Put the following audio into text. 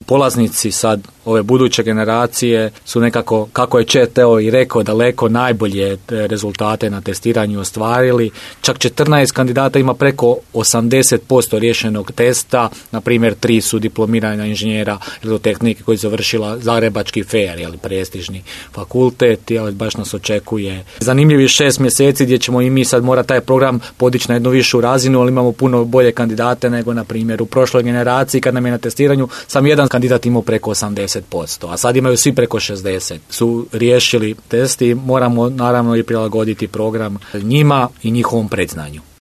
polaznici sad ove buduće generacije su nekako, kako je Teo i rekao, daleko najbolje rezultate na testiranju ostvarili. Čak 14 kandidata ima preko 80% riješenog testa, na primjer 3 su diplomirana inženjera elektrotehnike koji završila Zagrebački FER, prestižni fakultet, baš nas očekuje zanimljivi 6 mjeseci gdje ćemo i mi sad morati taj program podići na jednu višu razinu, ali imamo puno bolje kandidate nego na primjer u prošloj generaciji kad nam je na testiranju sam jedan kandidat imao preko 80%, a sad imaju svi preko 60%. Su riješili test i moramo naravno i prilagoditi program njima i njihovom predznanju.